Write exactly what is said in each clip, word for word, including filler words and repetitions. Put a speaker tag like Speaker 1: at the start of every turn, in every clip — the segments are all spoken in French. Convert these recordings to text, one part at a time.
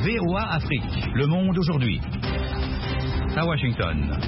Speaker 1: V O A Afrique. Le monde aujourd'hui. À Washington.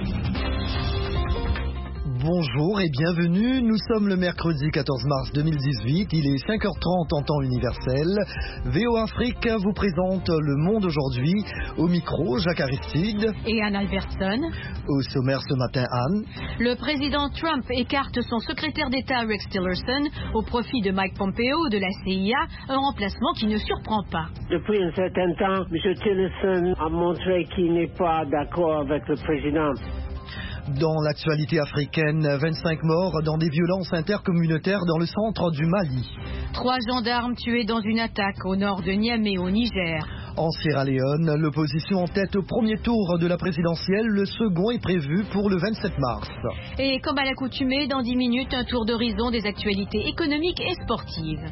Speaker 2: Bonjour et bienvenue, nous sommes le mercredi quatorze mars deux mille dix-huit, il est cinq heures trente en temps universel. V O A Afrique vous présente Le Monde aujourd'hui, au micro Jacques Aristide
Speaker 3: et Anne Albertson.
Speaker 2: Au sommaire ce matin, Anne.
Speaker 3: Le président Trump écarte son secrétaire d'État Rex Tillerson au profit de Mike Pompeo de la C I A, un remplacement qui ne surprend pas.
Speaker 4: Depuis un certain temps, M. Tillerson a montré qu'il n'est pas d'accord avec le président.
Speaker 2: Dans l'actualité africaine, vingt-cinq morts dans des violences intercommunautaires dans le centre du Mali.
Speaker 3: Trois gendarmes tués dans une attaque au nord de Niamey au Niger.
Speaker 2: En Sierra Leone, l'opposition en tête au premier tour de la présidentielle, le second est prévu pour le vingt-sept mars.
Speaker 3: Et comme à l'accoutumée, dans dix minutes, un tour d'horizon des actualités économiques et sportives.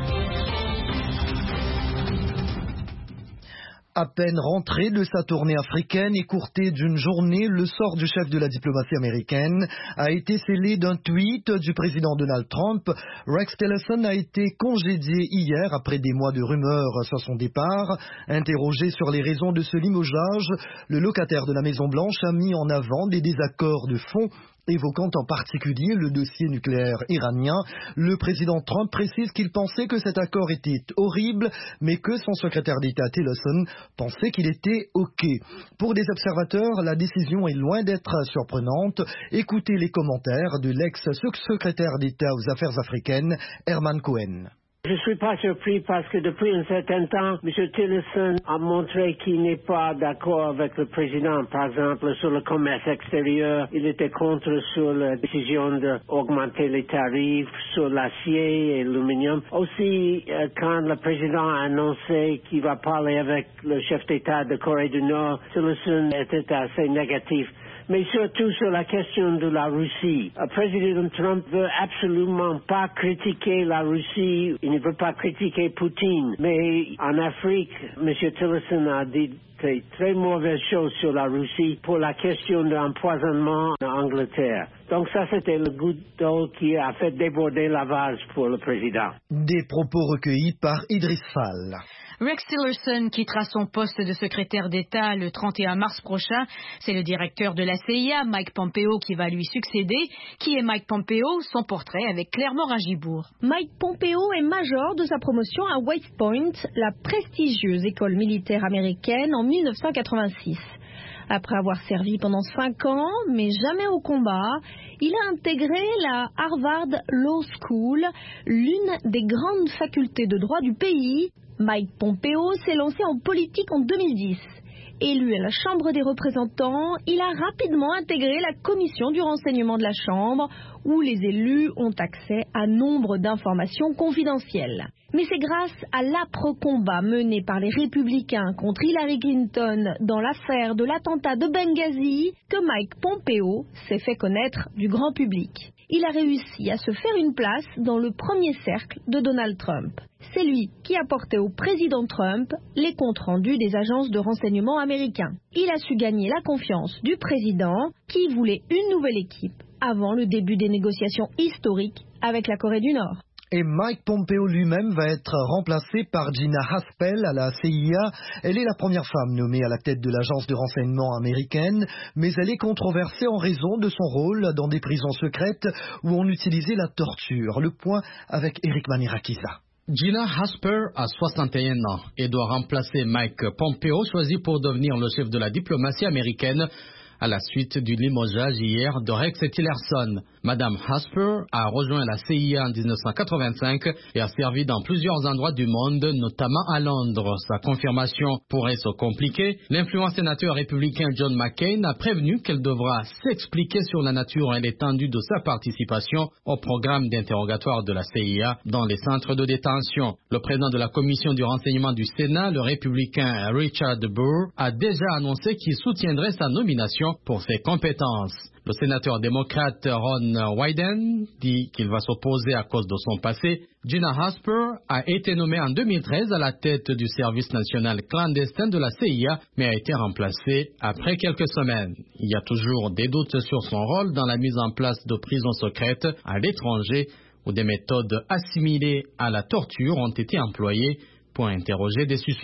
Speaker 2: À peine rentré de sa tournée africaine, écourtée d'une journée, le sort du chef de la diplomatie américaine a été scellé d'un tweet du président Donald Trump. Rex Tillerson a été congédié hier après des mois de rumeurs sur son départ. Interrogé sur les raisons de ce limogeage, le locataire de la Maison-Blanche a mis en avant des désaccords de fond, évoquant en particulier le dossier nucléaire iranien. Le président Trump précise qu'il pensait que cet accord était horrible, mais que son secrétaire d'État Tillerson pensait qu'il était OK. Pour des observateurs, la décision est loin d'être surprenante. Écoutez les commentaires de l'ex-secrétaire d'État aux Affaires africaines, Herman Cohen.
Speaker 4: Je ne suis pas surpris parce que depuis un certain temps, M. Tillerson a montré qu'il n'est pas d'accord avec le président. Par exemple, sur le commerce extérieur, il était contre sur la décision d'augmenter les tarifs sur l'acier et l'aluminium. Aussi, euh, quand le président a annoncé qu'il va parler avec le chef d'État de Corée du Nord, Tillerson était assez négatif. Mais surtout sur la question de la Russie. Le président Trump veut absolument pas critiquer la Russie, il ne veut pas critiquer Poutine. Mais en Afrique, M. Tillerson a dit très, très mauvaises choses sur la Russie pour la question de l'empoisonnement en Angleterre. Donc ça, c'était le goutte d'eau qui a fait déborder la vase pour le président.
Speaker 2: Des propos recueillis par Idriss Fall.
Speaker 3: Rex Tillerson quittera son poste de secrétaire d'État le trente et un mars prochain. C'est le directeur de la C I A, Mike Pompeo, qui va lui succéder. Qui est Mike Pompeo? Son portrait avec Claire Morin-Gibourg.
Speaker 5: Mike Pompeo est major de sa promotion à West Point, la prestigieuse école militaire américaine, en mille neuf cent quatre-vingt-six. Après avoir servi pendant cinq ans, mais jamais au combat, il a intégré la Harvard Law School, l'une des grandes facultés de droit du pays. Mike Pompeo s'est lancé en politique en deux mille dix. Élu à la Chambre des représentants, il a rapidement intégré la commission du renseignement de la Chambre, où les élus ont accès à nombre d'informations confidentielles. Mais c'est grâce à l'âpre combat mené par les républicains contre Hillary Clinton dans l'affaire de l'attentat de Benghazi que Mike Pompeo s'est fait connaître du grand public. Il a réussi à se faire une place dans le premier cercle de Donald Trump. C'est lui qui a porté au président Trump les comptes rendus des agences de renseignement américains. Il a su gagner la confiance du président qui voulait une nouvelle équipe avant le début des négociations historiques avec la Corée du Nord.
Speaker 2: Et Mike Pompeo lui-même va être remplacé par Gina Haspel à la C I A. Elle est la première femme nommée à la tête de l'agence de renseignement américaine, mais elle est controversée en raison de son rôle dans des prisons secrètes où on utilisait la torture. Le point avec Eric Manirakiza.
Speaker 6: Gina Haspel a soixante et un ans et doit remplacer Mike Pompeo, choisi pour devenir le chef de la diplomatie américaine à la suite du limogeage hier de Rex Tillerson. Madame Haspel a rejoint la C I A en dix-neuf cent quatre-vingt-cinq et a servi dans plusieurs endroits du monde, notamment à Londres. Sa confirmation pourrait se compliquer. L'influent sénateur républicain John McCain a prévenu qu'elle devra s'expliquer sur la nature et l'étendue de sa participation au programme d'interrogatoire de la C I A dans les centres de détention. Le président de la commission du renseignement du Sénat, le républicain Richard Burr, a déjà annoncé qu'il soutiendrait sa nomination pour ses compétences. Le sénateur démocrate Ron Wyden dit qu'il va s'opposer à cause de son passé. Gina Haspel a été nommée en deux mille treize à la tête du service national clandestin de la C I A, mais a été remplacée après quelques semaines. Il y a toujours des doutes sur son rôle dans la mise en place de prisons secrètes à l'étranger, où des méthodes assimilées à la torture ont été employées pour interroger des suspects.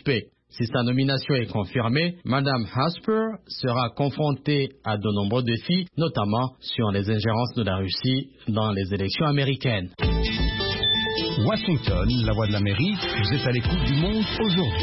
Speaker 6: Si sa nomination est confirmée, Madame Hasper sera confrontée à de nombreux défis, notamment sur les ingérences de la Russie dans les élections américaines.
Speaker 1: Washington, la voix de l'Amérique, vous êtes à l'écoute du monde aujourd'hui.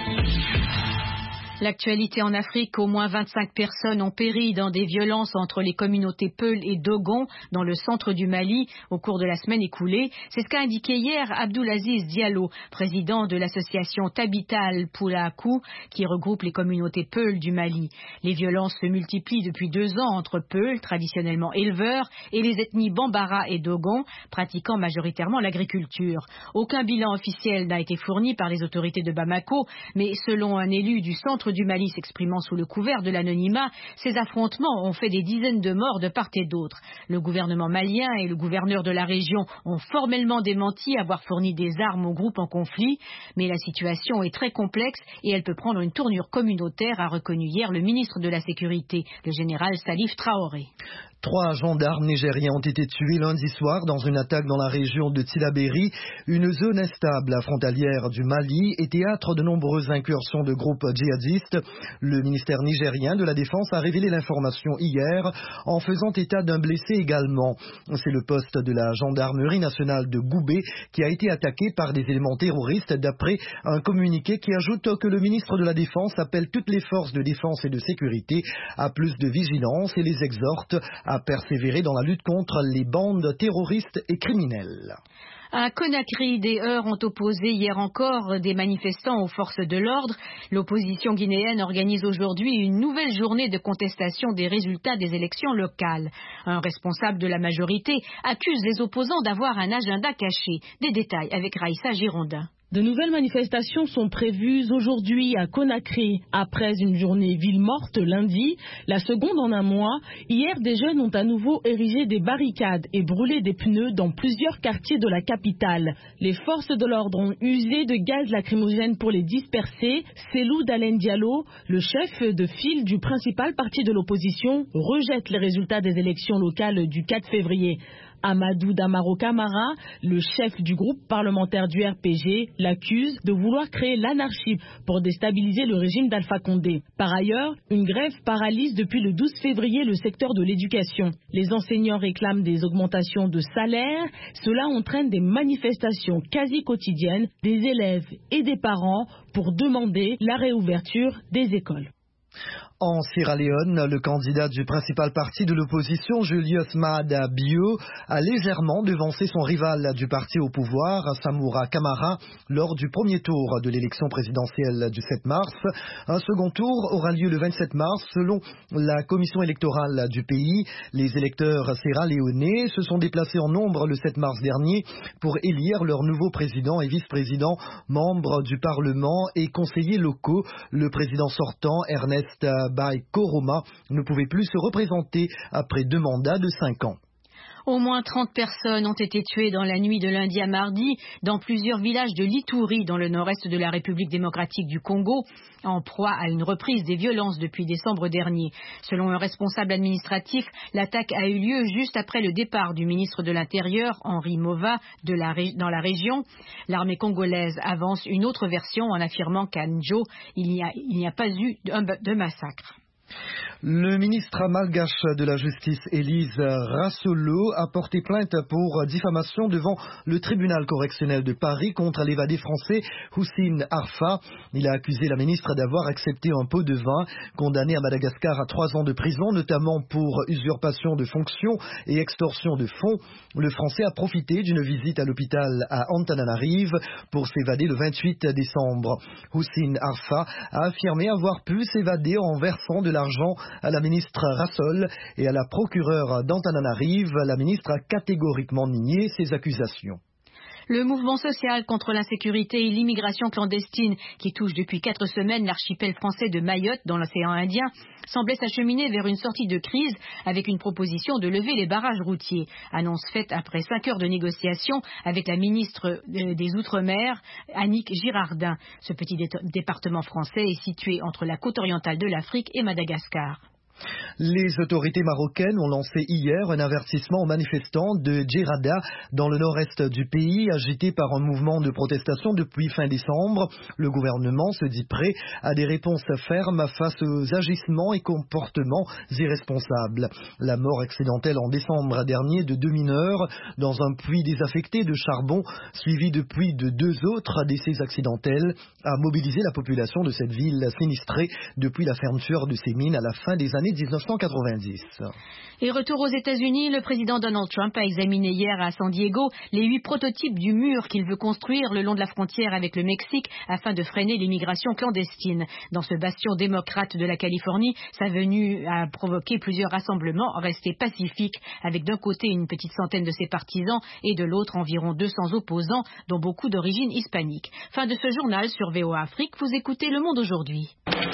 Speaker 3: L'actualité en Afrique, au moins vingt-cinq personnes ont péri dans des violences entre les communautés Peul et Dogon dans le centre du Mali au cours de la semaine écoulée. C'est ce qu'a indiqué hier Abdoulaziz Diallo, président de l'association Tabital Poulakou, qui regroupe les communautés Peul du Mali. Les violences se multiplient depuis deux ans entre Peul, traditionnellement éleveurs, et les ethnies Bambara et Dogon, pratiquant majoritairement l'agriculture. Aucun bilan officiel n'a été fourni par les autorités de Bamako, mais selon un élu du centre du Mali s'exprimant sous le couvert de l'anonymat, ces affrontements ont fait des dizaines de morts de part et d'autre. Le gouvernement malien et le gouverneur de la région ont formellement démenti avoir fourni des armes aux groupes en conflit, mais la situation est très complexe et elle peut prendre une tournure communautaire, a reconnu hier le ministre de la Sécurité, le général Salif Traoré.
Speaker 2: Trois gendarmes nigériens ont été tués lundi soir dans une attaque dans la région de Tillabéri, une zone instable frontalière du Mali et théâtre de nombreuses incursions de groupes djihadistes. Le ministère nigérien de la Défense a révélé l'information hier en faisant état d'un blessé également. C'est le poste de la gendarmerie nationale de Goubé qui a été attaqué par des éléments terroristes d'après un communiqué qui ajoute que le ministre de la Défense appelle toutes les forces de défense et de sécurité à plus de vigilance et les exhorte à persévérer dans la lutte contre les bandes terroristes et criminelles.
Speaker 3: À Conakry, des heurts ont opposé hier encore des manifestants aux forces de l'ordre. L'opposition guinéenne organise aujourd'hui une nouvelle journée de contestation des résultats des élections locales. Un responsable de la majorité accuse les opposants d'avoir un agenda caché. Des détails avec Raïssa Girondin.
Speaker 7: De nouvelles manifestations sont prévues aujourd'hui à Conakry. Après une journée ville morte lundi, la seconde en un mois, hier des jeunes ont à nouveau érigé des barricades et brûlé des pneus dans plusieurs quartiers de la capitale. Les forces de l'ordre ont usé de gaz lacrymogène pour les disperser. Cellou Dalein Diallo, le chef de file du principal parti de l'opposition, rejette les résultats des élections locales du quatre février. Amadou Damaro Camara, le chef du groupe parlementaire du R P G, l'accuse de vouloir créer l'anarchie pour déstabiliser le régime d'Alpha Condé. Par ailleurs, une grève paralyse depuis le douze février le secteur de l'éducation. Les enseignants réclament des augmentations de salaire. Cela entraîne des manifestations quasi quotidiennes des élèves et des parents pour demander la réouverture des écoles.
Speaker 2: En Sierra Leone, le candidat du principal parti de l'opposition, Julius Maada Bio, a légèrement devancé son rival du parti au pouvoir, Samura Kamara, lors du premier tour de l'élection présidentielle du sept mars. Un second tour aura lieu le vingt-sept mars. Selon la commission électorale du pays, les électeurs sierra-léonais se sont déplacés en nombre le sept mars dernier pour élire leur nouveau président et vice-président, membres du Parlement et conseillers locaux. Le président sortant, Ernest Bai Koroma, ne pouvait plus se représenter après deux mandats de cinq ans.
Speaker 3: Au moins trente personnes ont été tuées dans la nuit de lundi à mardi dans plusieurs villages de l'Ituri, dans le nord-est de la République démocratique du Congo, en proie à une reprise des violences depuis décembre dernier. Selon un responsable administratif, l'attaque a eu lieu juste après le départ du ministre de l'Intérieur, Henri Mova, de la ré... dans la région. L'armée congolaise avance une autre version en affirmant qu'à Njo, il n'y a, il n'y a pas eu de massacre.
Speaker 2: Le ministre malgache de la Justice, Élise Rassolo, a porté plainte pour diffamation devant le tribunal correctionnel de Paris contre l'évadé français Houssine Arfa. Il a accusé la ministre d'avoir accepté un pot de vin, condamné à Madagascar à trois ans de prison, notamment pour usurpation de fonctions et extorsion de fonds. Le Français a profité d'une visite à l'hôpital à Antananarive pour s'évader le vingt-huit décembre. Houssine Arfa a affirmé avoir pu s'évader en versant de l'argent à la ministre Rassol et à la procureure d'Antananarive. La ministre a catégoriquement nié ces accusations.
Speaker 3: Le mouvement social contre l'insécurité et l'immigration clandestine qui touche depuis quatre semaines l'archipel français de Mayotte dans l'océan Indien semblait s'acheminer vers une sortie de crise avec une proposition de lever les barrages routiers. Annonce faite après cinq heures de négociations avec la ministre des Outre-mer, Annick Girardin. Ce petit dé- département français est situé entre la côte orientale de l'Afrique et Madagascar.
Speaker 2: Les autorités marocaines ont lancé hier un avertissement aux manifestants de Djerada, dans le nord-est du pays, agité par un mouvement de protestation depuis fin décembre. Le gouvernement se dit prêt à des réponses fermes face aux agissements et comportements irresponsables. La mort accidentelle en décembre dernier de deux mineurs dans un puits désaffecté de charbon, suivi depuis de deux autres décès accidentels, a mobilisé la population de cette ville sinistrée depuis la fermeture de ces mines à la fin des années dix-neuf cent quatre-vingt-dix.
Speaker 3: Et retour aux États-Unis, le président Donald Trump a examiné hier à San Diego les huit prototypes du mur qu'il veut construire le long de la frontière avec le Mexique afin de freiner l'immigration clandestine. Dans ce bastion démocrate de la Californie, sa venue a provoqué plusieurs rassemblements restés pacifiques, avec d'un côté une petite centaine de ses partisans et de l'autre environ deux cents opposants, dont beaucoup d'origine hispanique. Fin de ce journal sur V O A Afrique, vous écoutez Le Monde aujourd'hui.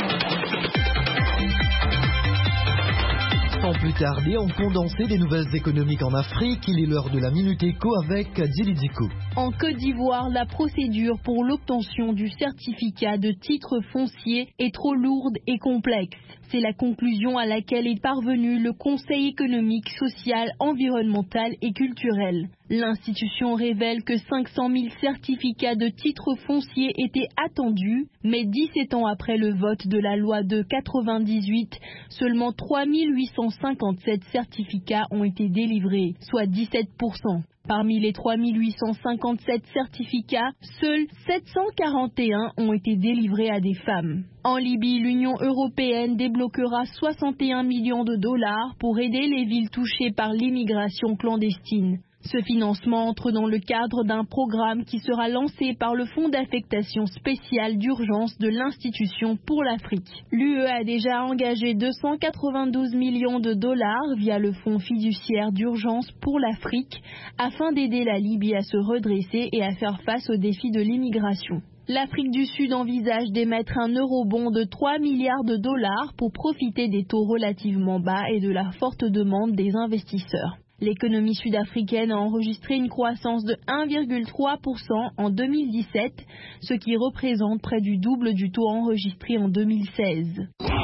Speaker 2: Sans plus tarder, on condensait des nouvelles économiques en Afrique. Il est l'heure de la Minute Éco avec Djili Diko.
Speaker 5: En Côte d'Ivoire, la procédure pour l'obtention du certificat de titre foncier est trop lourde et complexe. C'est la conclusion à laquelle est parvenu le Conseil économique, social, environnemental et culturel. L'institution révèle que cinq cent mille certificats de titre foncier étaient attendus, mais dix-sept ans après le vote de la loi de quatre-vingt-dix-huit, seulement trois mille huit cent cinquante-sept certificats ont été délivrés, soit dix-sept pour cent. Parmi les trois mille huit cent cinquante-sept certificats, seuls sept cent quarante et un ont été délivrés à des femmes. En Libye, l'Union européenne débloquera soixante et un millions de dollars pour aider les villes touchées par l'immigration clandestine. Ce financement entre dans le cadre d'un programme qui sera lancé par le Fonds d'affectation spéciale d'urgence de l'Institution pour l'Afrique. L'U E a déjà engagé deux cent quatre-vingt-douze millions de dollars via le Fonds fiduciaire d'urgence pour l'Afrique afin d'aider la Libye à se redresser et à faire face aux défis de l'immigration. L'Afrique du Sud envisage d'émettre un eurobond de trois milliards de dollars pour profiter des taux relativement bas et de la forte demande des investisseurs. L'économie sud-africaine a enregistré une croissance de un virgule trois pour cent en deux mille dix-sept, ce qui représente près du double du taux enregistré en deux mille seize.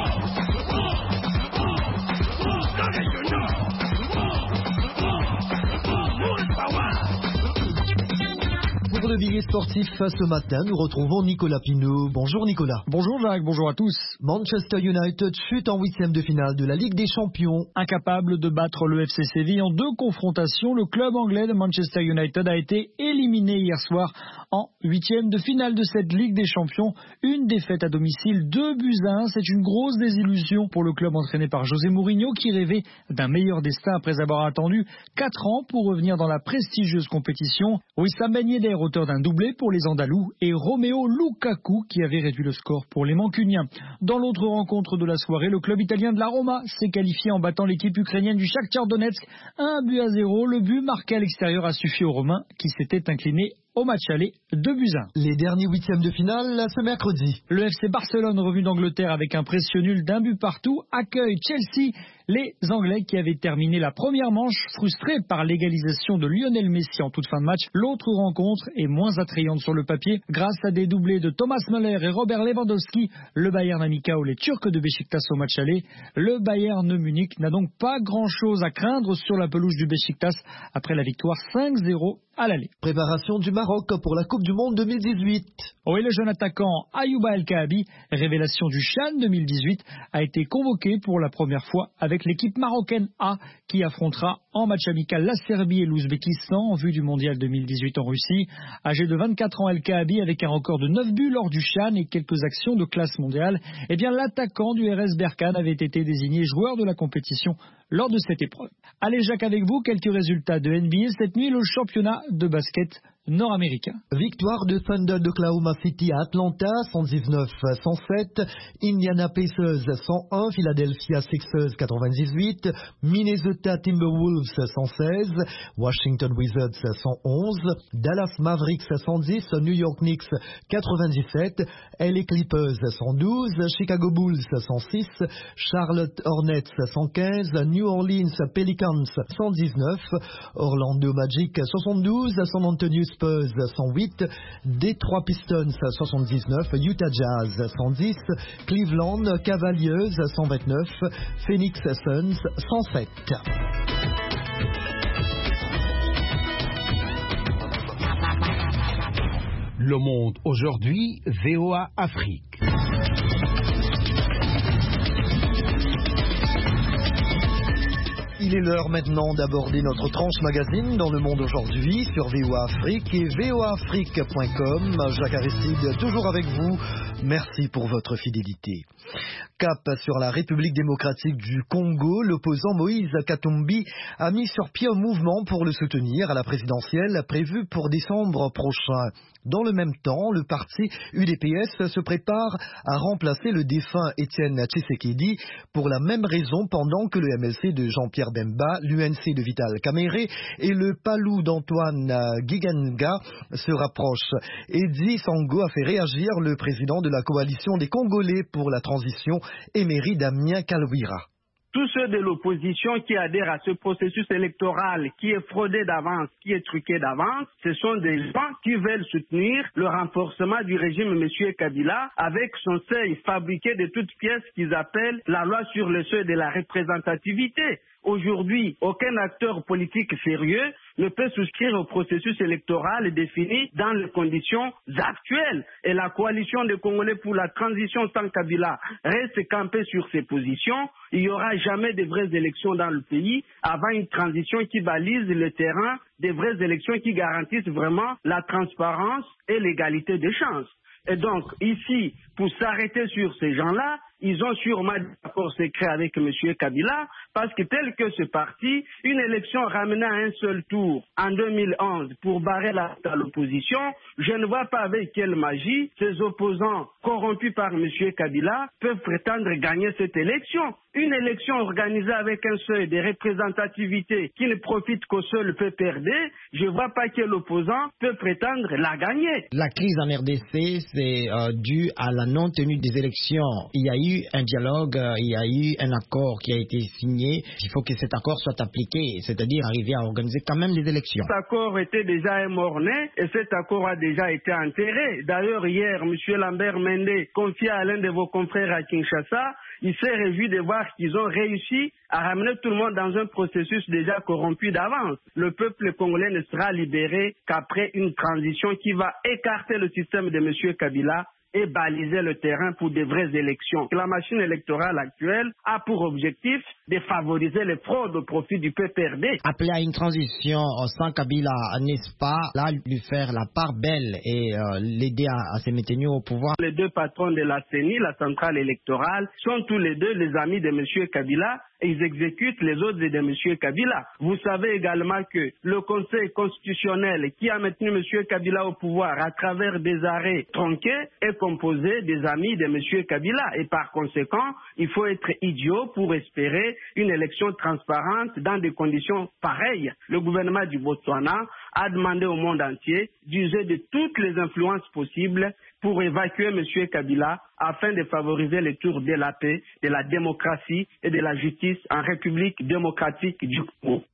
Speaker 2: Pour le billet sportif ce matin, nous retrouvons Nicolas Pinault. Bonjour Nicolas.
Speaker 8: Bonjour Jacques, bonjour à tous.
Speaker 2: Manchester United chute en huitième de finale de la Ligue des Champions.
Speaker 8: Incapable de battre le F C Séville en deux confrontations, le club anglais de Manchester United a été éliminé hier soir en huitième de finale de cette Ligue des Champions. Une défaite à domicile, deux buts à un. C'est une grosse désillusion pour le club entraîné par José Mourinho qui rêvait d'un meilleur destin après avoir attendu quatre ans pour revenir dans la prestigieuse compétition. Wissam Ben Yedder, auteur d'un doublé pour les Andalous, et Romeo Lukaku qui avait réduit le score pour les Mancuniens. Dans l'autre rencontre de la soirée, le club italien de la Roma s'est qualifié en battant l'équipe ukrainienne du Shakhtar Donetsk un but à zéro. Le but marqué à l'extérieur a suffi aux Romains qui s'étaient inclinés au match aller, deux buts à un.
Speaker 2: Les derniers huitièmes de finale ce mercredi.
Speaker 8: Le F C Barcelone, revenu d'Angleterre avec un précieux nul d'un but partout, accueille Chelsea. Les Anglais qui avaient terminé la première manche frustrés par l'égalisation de Lionel Messi en toute fin de match. L'autre rencontre est moins attrayante sur le papier. Grâce à des doublés de Thomas Müller et Robert Lewandowski, le Bayern a mis K O les Turcs de Beşiktaş au match aller. Le Bayern Munich n'a donc pas grand-chose à craindre sur la pelouse du Beşiktaş après la victoire cinq zéro à l'aller.
Speaker 2: Préparation du Maroc pour la Coupe du Monde deux mille dix-huit.
Speaker 8: Oui, le jeune attaquant Ayouba El Kaabi, révélation du CHAN deux mille dix-huit, a été convoqué pour la première fois avec l'équipe marocaine A qui affrontera en match amical la Serbie et l'Ouzbékistan en vue du mondial deux mille dix-huit en Russie. Âgé de vingt-quatre ans, El Kaabi avec un record de neuf buts lors du CHAN et quelques actions de classe mondiale. Eh bien, l'attaquant du R S Berkane avait été désigné joueur de la compétition lors de cette épreuve. Allez Jacques, avec vous, quelques résultats de N B A cette nuit, le championnat de basket nord-américain.
Speaker 2: Victoire de Thunder d'Oklahoma City à Atlanta, cent dix-neuf à cent sept. Indiana Pacers cent un, Philadelphia Sixers quatre-vingt-dix-huit, Minnesota Timberwolves cent seize, Washington Wizards cent onze, Dallas Mavericks cent dix, New York Knicks quatre-vingt-dix-sept, L A Clippers cent douze, Chicago Bulls cent six, Charlotte Hornets cent quinze, New New Orleans Pelicans cent dix-neuf, Orlando Magic soixante-douze, San Antonio Spurs cent huit, Detroit Pistons soixante-dix-neuf, Utah Jazz cent dix, Cleveland Cavaliers cent vingt-neuf, Phoenix Suns cent sept.
Speaker 9: Le Monde aujourd'hui, V O A Afrique.
Speaker 2: Il est l'heure maintenant d'aborder notre tranche magazine dans Le Monde aujourd'hui sur V O A Afrique et V O A Afrique point com. Jacques Aristide, toujours avec vous. Merci pour votre fidélité. Cap sur la République démocratique du Congo, l'opposant Moïse Katumbi a mis sur pied un mouvement pour le soutenir à la présidentielle prévue pour décembre prochain. Dans le même temps, le parti U D P S se prépare à remplacer le défunt Étienne Tshisekedi pour la même raison pendant que le M L C de Jean-Pierre Bemba, l'U N C de Vital Kamerhe et le Palou d'Antoine Gigenga se rapprochent. Eddy Sango a fait réagir le président de la coalition des Congolais pour la transition, Emery Damien Kalwira.
Speaker 10: Tous ceux de l'opposition qui adhèrent à ce processus électoral qui est fraudé d'avance, qui est truqué d'avance, ce sont des gens qui veulent soutenir le renforcement du régime M. Kabila avec son seuil fabriqué de toutes pièces qu'ils appellent la loi sur le seuil de la représentativité. Aujourd'hui, aucun acteur politique sérieux ne peut souscrire au processus électoral défini dans les conditions actuelles. Et la coalition des Congolais pour la transition sans Kabila reste campée sur ses positions. Il n'y aura jamais de vraies élections dans le pays avant une transition qui balise le terrain, des vraies élections qui garantissent vraiment la transparence et l'égalité des chances. Et donc, ici, pour s'arrêter sur ces gens-là, ils ont sûrement des accords secrets avec M. Kabila, parce que tel que ce parti, une élection ramenée à un seul tour en deux mille onze pour barrer la à l'opposition, je ne vois pas avec quelle magie ces opposants corrompus par M. Kabila peuvent prétendre gagner cette élection. Une élection organisée avec un seuil de représentativité qui ne profite qu'au seul P P R D, je ne vois pas quel opposant peut prétendre la gagner.
Speaker 11: La crise en R D C, c'est euh, dû à la non-tenue des élections. Il y a eu un dialogue, euh, il y a eu un accord qui a été signé. Il faut que cet accord soit appliqué, c'est-à-dire arriver à organiser quand même les élections.
Speaker 10: Cet accord était déjà un mort-né et cet accord a déjà été enterré. D'ailleurs, hier, M. Lambert Mende, confié à l'un de vos confrères à Kinshasa, il s'est réjoui de voir qu'ils ont réussi à ramener tout le monde dans un processus déjà corrompu d'avance. Le peuple congolais ne sera libéré qu'après une transition qui va écarter le système de M. Kabila et baliser le terrain pour de vraies élections. La machine électorale actuelle a pour objectif de favoriser les fraudes au profit du P P R D.
Speaker 11: Appeler à une transition sans Kabila, n'est-ce pas, là, lui faire la part belle et euh, l'aider à, à se maintenir au pouvoir.
Speaker 10: Les deux patrons de la C E N I, la centrale électorale, sont tous les deux les amis de M. Kabila. Ils exécutent les ordres de M. Kabila. Vous savez également que le Conseil constitutionnel qui a maintenu M. Kabila au pouvoir à travers des arrêts tronqués est composé des amis de M. Kabila. Et par conséquent, il faut être idiot pour espérer une élection transparente dans des conditions pareilles. Le gouvernement du Botswana a demandé au monde entier d'user de toutes les influences possibles pour évacuer M. Kabila afin de favoriser le tour de la paix, de la démocratie et de la justice en République démocratique du Congo.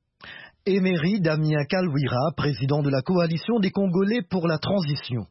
Speaker 2: Emery Damien Kalwira, président de la coalition des Congolais pour la transition.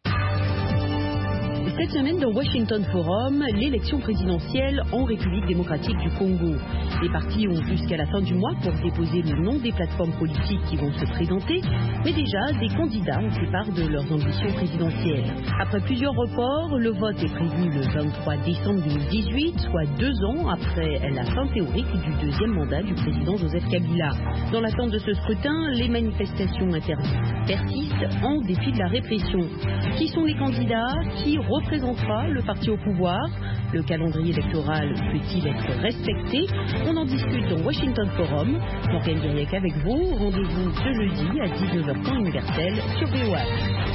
Speaker 12: Cette semaine dans Washington Forum, l'élection présidentielle en République démocratique du Congo. Les partis ont jusqu'à la fin du mois pour déposer le nom des plateformes politiques qui vont se présenter, mais déjà des candidats ont fait part de leurs ambitions présidentielles. Après plusieurs reports, le vote est prévu le vingt-trois décembre deux mille dix-huit, soit deux ans après la fin théorique du deuxième mandat du président Joseph Kabila. Dans l'attente de ce scrutin, les manifestations interdites persistent en dépit de la répression. Qui sont les candidats? Qui représentera le parti au pouvoir? Le calendrier électoral peut-il être respecté? On en discute dans Washington Forum. Morgane Guériec avec vous. Rendez-vous ce jeudi à dix-neuf heures temps universel sur V O A.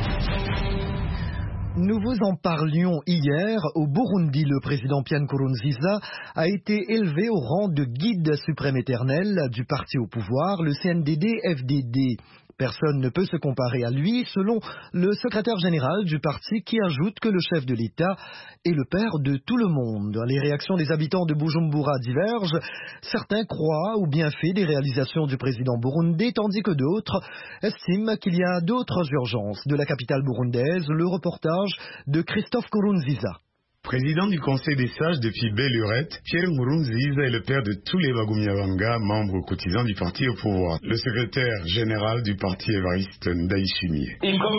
Speaker 2: Nous vous en parlions hier. Au Burundi, le président Pierre Nkurunziza a été élevé au rang de guide suprême éternel du parti au pouvoir, le C N D D F D D. Personne ne peut se comparer à lui, selon le secrétaire général du parti, qui ajoute que le chef de l'État est le père de tout le monde. Les réactions des habitants de Bujumbura divergent. Certains croient au bienfait des réalisations du président burundais, tandis que d'autres estiment qu'il y a d'autres urgences. De la capitale burundaise, le reportage de Christophe Nkurunziza.
Speaker 13: Président du Conseil des sages depuis belle lurette, Pierre Nkurunziza est le père de tous les Bagumyabanga, membres cotisants du parti au pouvoir. Le secrétaire général du parti Évariste Ndayishimiye.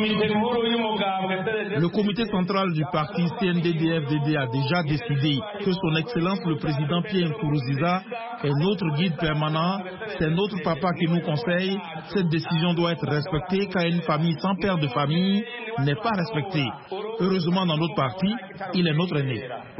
Speaker 14: Le comité central du parti C N D D F D D a déjà décidé que son Excellence le président Pierre Nkurunziza est notre guide permanent, c'est notre papa qui nous conseille. Cette décision doit être respectée car une famille sans père de famille n'est pas respectée. Heureusement dans notre parti, il est notre aîné.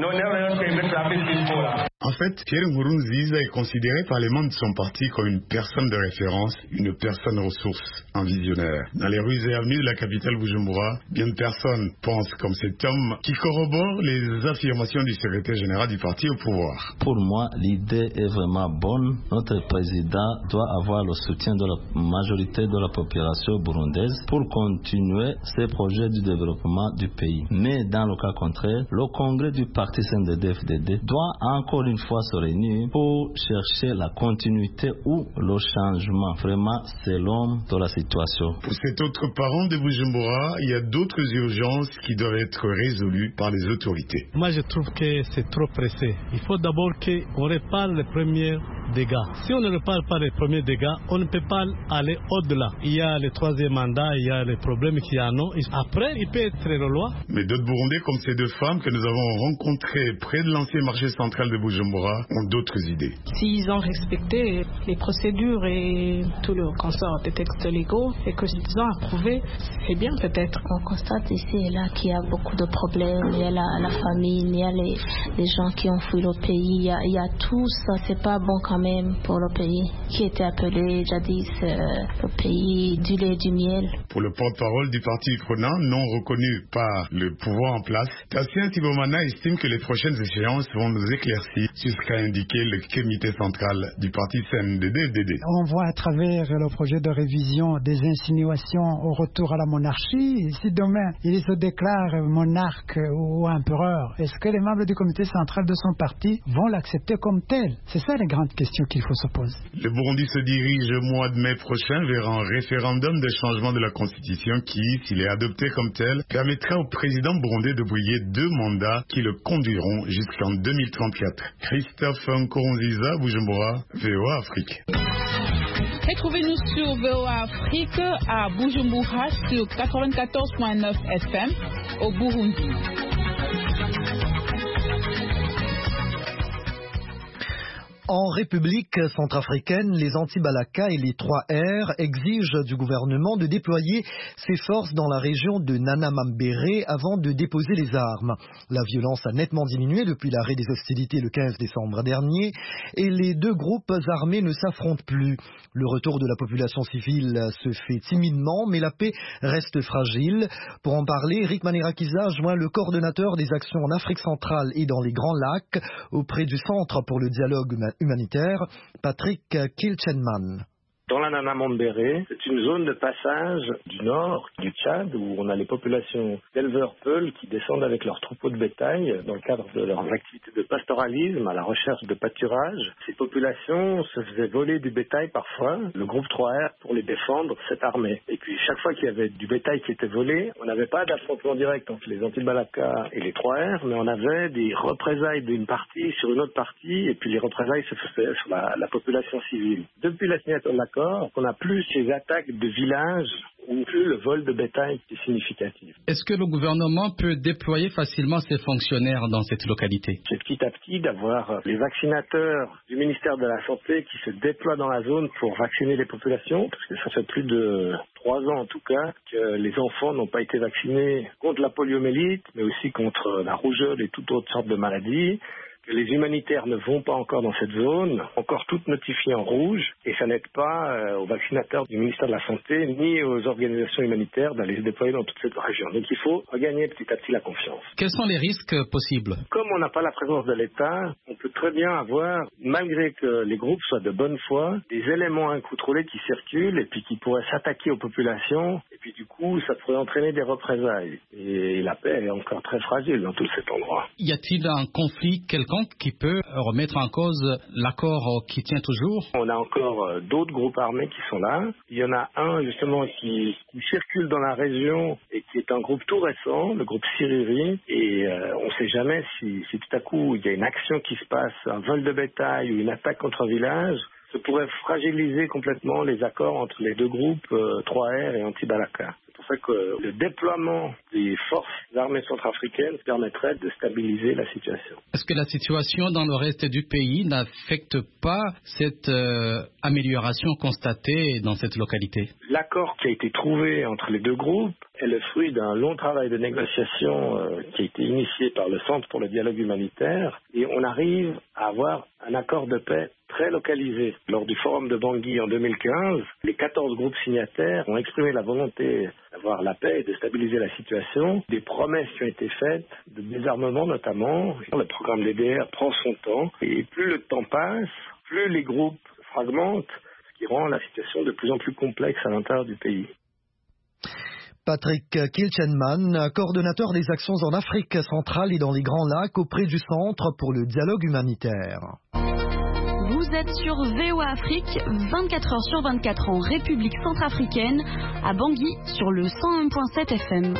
Speaker 13: En fait, Pierre Nkurunziza est considéré par les membres de son parti comme une personne de référence, une personne ressource, un visionnaire. Dans les rues et avenues de la capitale Bujumbura, bien de personnes pensent comme cet homme qui corrobore les affirmations du secrétaire général du parti au pouvoir.
Speaker 15: Pour moi, l'idée est vraiment bonne. Notre président doit avoir le soutien de la majorité de la population burundaise pour continuer ses projets du développement du pays. Mais dans le cas contraire, le congrès du parti C N D D F D D doit encore une fois se réunir pour chercher la continuité ou le changement, vraiment selon de la situation.
Speaker 13: Pour cet autre parent de Bujumbura, il y a d'autres urgences qui doivent être résolues par les autorités.
Speaker 16: Moi, je trouve que c'est trop pressé. Il faut d'abord qu'on répare les premiers dégâts. Si on ne répare pas les premiers dégâts, on ne peut pas aller au-delà. Il y a le troisième mandat, il y a les problèmes qu'il y a. Non. Après, il peut être la loi.
Speaker 13: Mais d'autres Burundais, comme ces deux femmes que nous avons rencontrées près de l'ancien marché central de Bujumbura, ont d'autres idées.
Speaker 17: S'ils ont respecté les procédures et tout le consort des textes légaux et qu'ils ont approuvé, c'est bien peut-être.
Speaker 18: On constate ici et là qu'il y a beaucoup de problèmes. Il y a la, la famine, il y a les, les gens qui ont fui le pays, il y a, il y a tout ça. C'est pas bon quand même pour le pays qui était appelé jadis euh, le pays du lait et du miel.
Speaker 13: Pour le porte-parole du parti prenant, non reconnu par le pouvoir en place, Tassien Tibomana estime que les prochaines échéances vont nous éclaircir sur ce qu'a indiqué le comité central du parti C N D D F D D.
Speaker 19: On voit à travers le projet de révision des insinuations au retour à la monarchie. Si demain il se déclare monarque ou empereur, est-ce que les membres du comité central de son parti vont l'accepter comme tel? C'est ça les grandes questions qu'il faut se poser.
Speaker 13: Le Burundi se dirige au mois de mai prochain vers un référendum de changement de la constitution qui, s'il est adopté comme tel, permettra au président burundais de briller deux mandats qui le conduiront jusqu'en deux mille trente-quatre. Christophe Nkurunziza, Bujumbura, V O A Afrique.
Speaker 20: Retrouvez-nous sur V O A Afrique à Bujumbura sur quatre-vingt-quatorze virgule neuf F M au Burundi.
Speaker 2: En République centrafricaine, les anti-Balaka et les trois R exigent du gouvernement de déployer ses forces dans la région de Nana-Mambéré avant de déposer les armes. La violence a nettement diminué depuis l'arrêt des hostilités le quinze décembre dernier et les deux groupes armés ne s'affrontent plus. Le retour de la population civile se fait timidement, mais la paix reste fragile. Pour en parler, Eric Manirakiza joint le coordonnateur des actions en Afrique centrale et dans les Grands Lacs auprès du Centre pour le dialogue humanitaire, Patrick Kilchenman.
Speaker 21: Dans la Nana-Mambéré, c'est une zone de passage du nord du Tchad où on a les populations d'éleveurs peuls qui descendent avec leurs troupeaux de bétail dans le cadre de leurs activités de pastoralisme à la recherche de pâturage. Ces populations se faisaient voler du bétail parfois. Le groupe trois R, pour les défendre, s'est armé. Et puis chaque fois qu'il y avait du bétail qui était volé, on n'avait pas d'affrontement direct entre les anti-Balaka et les trois R, mais on avait des représailles d'une partie sur une autre partie et puis les représailles se faisaient sur la, la population civile. Depuis la signature de l'accord, on n'a plus ces attaques de villages ou plus le vol de bétail qui est significatif.
Speaker 6: Est-ce que le gouvernement peut déployer facilement ses fonctionnaires dans cette localité?
Speaker 21: C'est petit à petit d'avoir les vaccinateurs du ministère de la Santé qui se déploient dans la zone pour vacciner les populations, parce que ça fait plus de trois ans en tout cas que les enfants n'ont pas été vaccinés contre la poliomyélite, mais aussi contre la rougeole et toutes autres sortes de maladies. que les humanitaires ne vont pas encore dans cette zone, encore toutes notifiées en rouge, et ça n'aide pas euh, aux vaccinateurs du ministère de la Santé, ni aux organisations humanitaires d'aller se déployer dans toute cette région. Donc il faut regagner petit à petit la confiance.
Speaker 6: Quels sont les risques possibles?
Speaker 21: Comme on n'a pas la présence de l'État, on peut très bien avoir, malgré que les groupes soient de bonne foi, des éléments incontrôlés qui circulent et puis qui pourraient s'attaquer aux populations, et puis du coup ça pourrait entraîner des représailles. Et la paix est encore très fragile dans tout cet endroit.
Speaker 6: Y a-t-il un conflit quelconque qui peut remettre en cause l'accord qui tient toujours?
Speaker 21: On a encore d'autres groupes armés qui sont là. Il y en a un justement qui, qui circule dans la région et qui est un groupe tout récent, le groupe Siriri, et euh, on ne sait jamais si, si tout à coup il y a une action qui se passe, un vol de bétail ou une attaque contre un village, ça pourrait fragiliser complètement les accords entre les deux groupes, euh, trois R et Anti-Balaka. C'est pour ça que le déploiement des forces armées centrafricaines permettrait de stabiliser la situation.
Speaker 6: Est-ce que la situation dans le reste du pays n'affecte pas cette euh, amélioration constatée dans cette localité?
Speaker 21: L'accord qui a été trouvé entre les deux groupes est le fruit d'un long travail de négociation euh, qui a été initié par le Centre pour le dialogue humanitaire, et on arrive à avoir un accord de paix très localisé. Lors du forum de Bangui en deux mille quinze, les quatorze groupes signataires ont exprimé la volonté d'avoir la paix et de stabiliser la situation. Des promesses qui ont été faites, de désarmement notamment. Le programme D D R prend son temps, et plus le temps passe, plus les groupes fragmentent, ce qui rend la situation de plus en plus complexe à l'intérieur du pays.
Speaker 2: Patrick Kilchenman, coordonnateur des actions en Afrique centrale et dans les Grands Lacs auprès du Centre pour le dialogue humanitaire.
Speaker 4: Vous êtes sur V O A Afrique, vingt-quatre heures sur vingt-quatre en République centrafricaine, à Bangui sur le cent un virgule sept F M.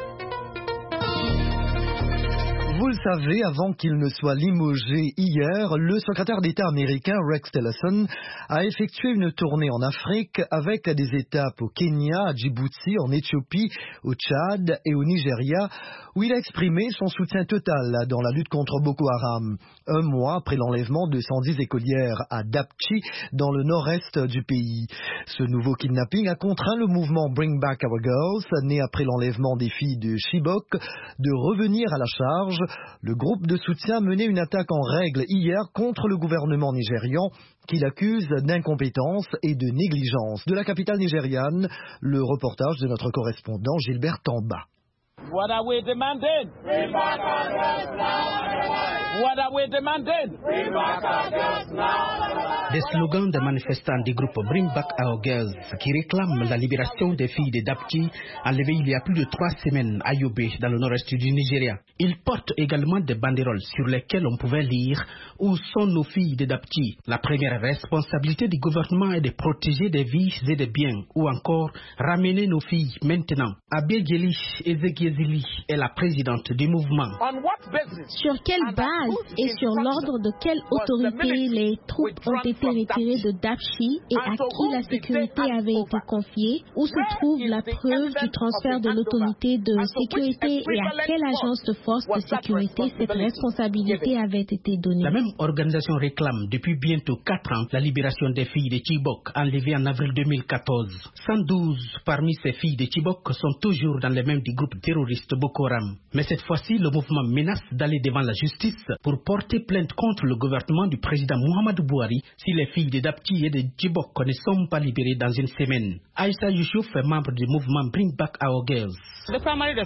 Speaker 2: Vous le savez, avant qu'il ne soit limogé hier, le secrétaire d'État américain Rex Tillerson a effectué une tournée en Afrique avec des étapes au Kenya, à Djibouti, en Éthiopie, au Tchad et au Nigeria, où il a exprimé son soutien total dans la lutte contre Boko Haram. Un mois après l'enlèvement de cent dix écolières à Dapchi, dans le nord-est du pays. Ce nouveau kidnapping a contraint le mouvement Bring Back Our Girls, né après l'enlèvement des filles de Chibok, de revenir à la charge. Le groupe de soutien a mené une attaque en règle hier contre le gouvernement nigérian qu'il accuse d'incompétence et de négligence. De la capitale nigériane, le reportage de notre correspondant Gilbert Tamba.
Speaker 22: What are we demanding? Bring back our girls now. What are we demanding? Bring back our girls now.
Speaker 23: Des slogans des manifestants du groupe Bring Back Our Girls qui réclament la libération des filles de Dapchi enlevées il y a plus de trois semaines à Yobe dans le nord-est du Nigeria. Ils portent également des banderoles sur lesquelles on pouvait lire « Où sont nos filles de Dapchi ?» La première responsabilité du gouvernement est de protéger des vies et des biens, ou encore « Ramener nos filles maintenant ». Abiegeli Ezekiezili est la présidente du mouvement.
Speaker 5: Sur quelle base et sur l'ordre de quelle autorité les troupes ont été retirées de Dapchi et à qui la sécurité avait été confiée? Où se trouve la preuve du transfert de l'autorité de sécurité et à quelle agence de force de sécurité cette responsabilité avait été donnée?
Speaker 23: La même organisation réclame depuis bientôt quatre ans la libération des filles de Chibok enlevées en avril deux mille quatorze. cent douze parmi ces filles de Chibok sont toujours dans les mêmes du groupe terroriste Boko Haram. Mais cette fois-ci, le mouvement menace d'aller devant la justice pour porter plainte contre le gouvernement du président Muhammadu Buhari si les filles de Dapchi et de Chibok ne sont pas libérées dans une semaine. Aïssa Youssouf est membre du mouvement Bring Back Our Girls.
Speaker 24: La première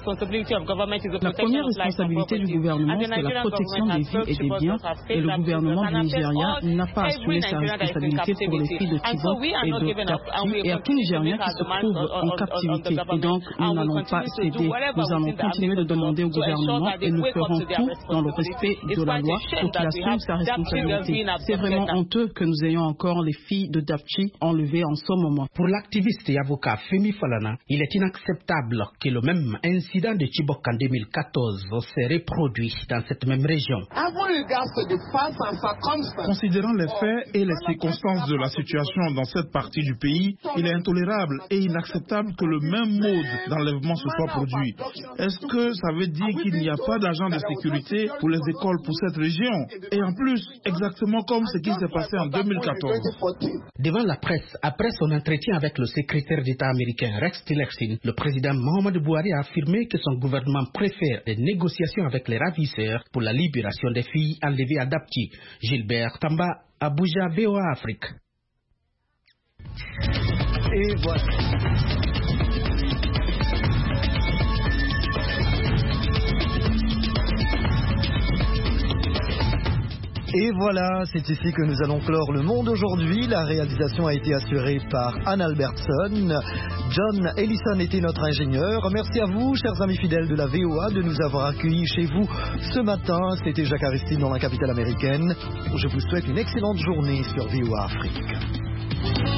Speaker 24: responsabilité du gouvernement, c'est la protection des vies et des biens, et le gouvernement du Nigeria n'a pas assumé sa responsabilité pour les filles de Chibok et de Dapchi et à tout Nigérien qui se trouve en captivité. Et donc, nous n'allons pas céder. Nous allons continuer de demander au gouvernement et nous ferons tout dans le respect de la loi pour qu'il assume sa responsabilité. C'est vraiment honteux que nous ayons encore les filles de Dapchi enlevées en ce moment.
Speaker 23: Pour l'activiste et avocat Femi Falana, il est inacceptable que le même incident de Chibok en deux mille quatorze se reproduit dans cette même région.
Speaker 14: Considérant les faits et les circonstances de la situation dans cette partie du pays, il est intolérable et inacceptable que le même mode d'enlèvement se soit produit. Est-ce que ça veut dire qu'il n'y a pas d'agent de sécurité pour les écoles pour cette région? Et en plus, exactement comme ce qui s'est passé en deux mille quatorze.
Speaker 23: Devant la presse, après son entretien avec le secrétaire d'État américain Rex Tillerson, le président Mohamed Bouhari a affirmé que son gouvernement préfère des négociations avec les ravisseurs pour la libération des filles enlevées à Dapchi. Gilbert Tamba, Abuja, V O A Afrique.
Speaker 2: Et voilà. Et voilà, c'est ici que nous allons clore le monde aujourd'hui. La réalisation a été assurée par Anne Albertson. John Ellison était notre ingénieur. Merci à vous, chers amis fidèles de la V O A, de nous avoir accueillis chez vous ce matin. C'était Jacques Aristide dans la capitale américaine. Je vous souhaite une excellente journée sur V O A Afrique.